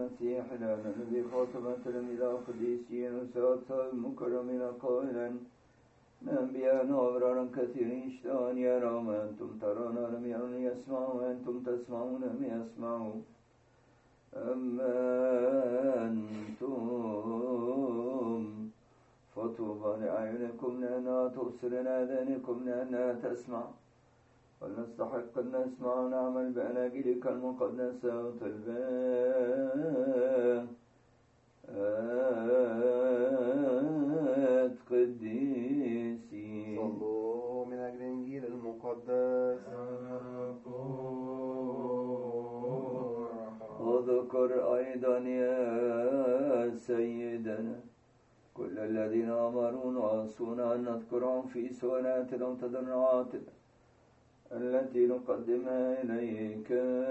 المسيح لنا الذي خاطبت الإله القديسين وسادة المكرمين قائلا أنبياء أبرارا كثيرين اشتهى أن يروا ما أنتم ترون ولم يرون يسمعوا وأنتم تسمعون لم يسمعوا أما أنتم فطوبى لأعينكم لأنها تبصر لآذانكم لأنها تسمع ولنستحق أن نسمع ونعمل بأناجيلك المقدسة وطلبات قديسين. صلوا من أجل الإنجيل المقدس. وذكر أيضا يا سيدنا كل الذين أمرون وأوصونا أن نذكرهم في سؤالاتنا وتضرعاتنا التي نقدمها إليك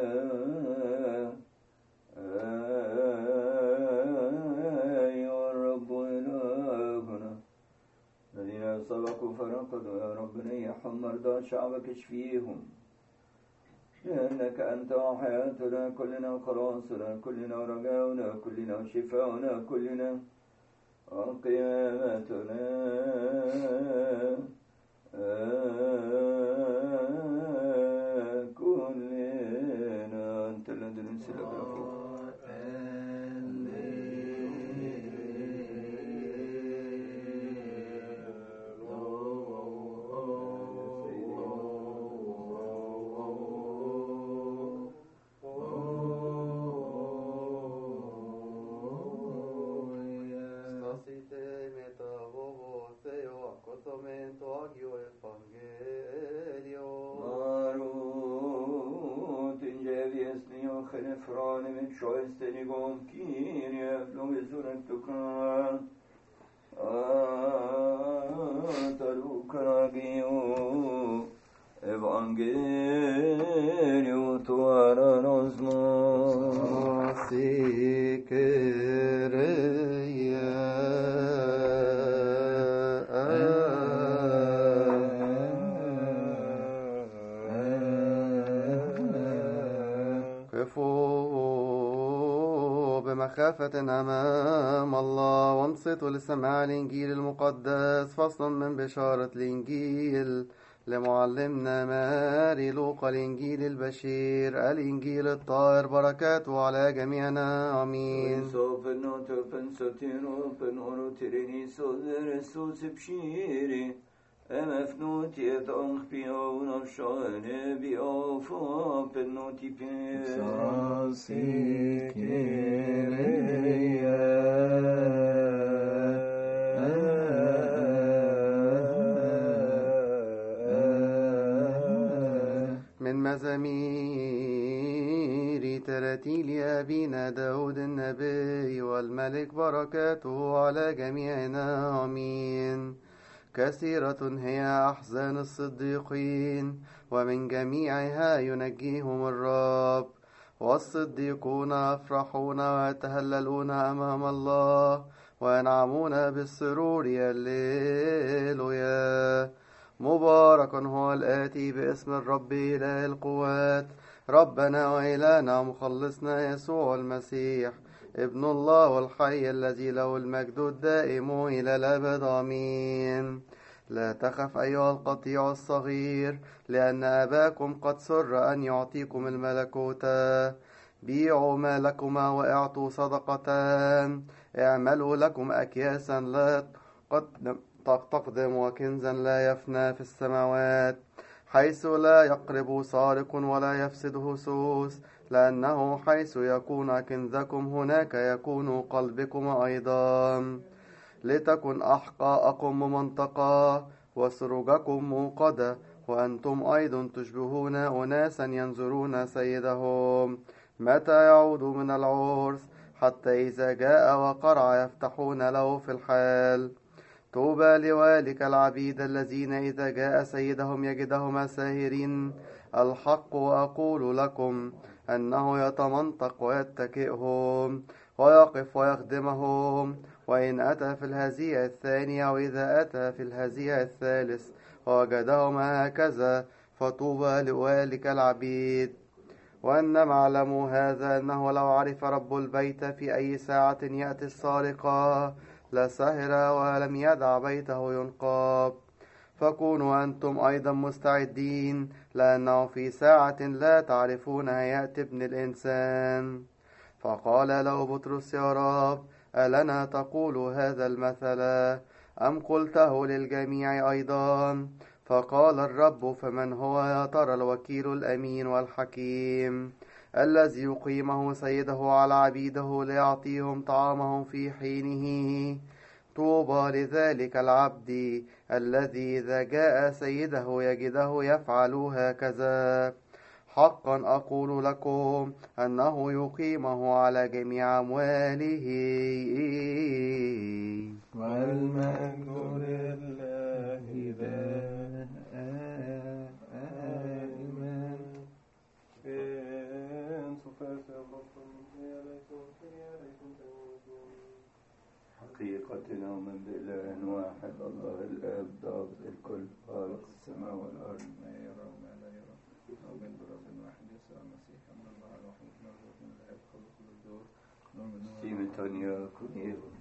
أيها الرب إلهنا. الذين سبقوا فرقدوا يا رب نيحهم مرضى شعبك اشفيهم لأنك أنت وحياتنا كلنا وخلاصنا كلنا ورجاؤنا كلنا وشفاؤنا كلنا وقيامتنا كلنا أنت الذي ننسلك لفوق. بمخافة أمام الله وانصتوا لسماع الإنجيل المقدس. فصل من بشارة الإنجيل لمعلمنا ماري لوقا الإنجيل البشير الإنجيل الطاهر بركاته على جميعنا آمين. Emefnotiet angpioun av sjane vi avfapen notipien. من مزامير تراتيل أبينا داود النبي والملك بركاته على جميعنا آمين. كثيرة هي أحزان الصديقين ومن جميعها ينجيهم الرب. والصديقون يفرحون ويتهللون أمام الله وينعمون بالسرور هللويا. مبارك هو الآتي باسم الرب إله القوات ربنا وإلهنا مخلصنا يسوع المسيح ابن الله والحي الذي له المجد الدائم إلى الأبد آمين. لا تخف أيها القطيع الصغير لأن أباكم قد سر أن يعطيكم الملكوت. بيعوا مالكما وأعطوا صدقة. اعملوا لكم أكياسا لا تقدم وكنزا لا يفنى في السماوات حيث لا يقرب سارق ولا يفسده سوس لأنه حيث يكون كنزكم هناك يكون قلبكم أيضا. لتكن أحقاءكم ممنطقة وسروجكم موقدة وأنتم أيضا تشبهون أناسا ينظرون سيدهم متى يعود من العرس حتى إذا جاء وقرع يفتحون له في الحال. طوبى لوالك العبيد الذين إذا جاء سيدهم يجدهم ساهرين. الحق أقول لكم أنه يتمنطق ويتكئهم ويقف ويخدمهم. وإن أتى في الهزيع الثانية وإذا أتى في الهزيع الثالث ووجدهم هكذا فطوبى لوالك العبيد. وإنما اعلموا هذا أنه لو عرف رب البيت في أي ساعة يأتي السارقة لسهر ولم يدع بيته ينقب. فكونوا أنتم أيضا مستعدين، لأنه في ساعة لا تعرفونها يأتي ابن الإنسان. فقال له بطرس: يا رب، ألنا تقول هذا المثل أم قلته للجميع أيضا؟ فقال الرب: فمن هو يا ترى الوكيل الأمين والحكيم الذي يقيمه سيده على عبيده ليعطيهم طعامهم في حينه؟ طوبى لذلك العبد الذي إذا جاء سيده يجده يفعل هكذا. حقا أقول لكم أنه يقيمه على جميع أمواله. والمجد لله دائما. حقيقة نؤمن بإله واحد الله الآب ضابط الكل خالق السماء والأرض ما يرى وما لا يرى. نؤمن برب واحد يسوع المسيح ابن الله الوحيد مولود من الآب خلق الدور. نؤمن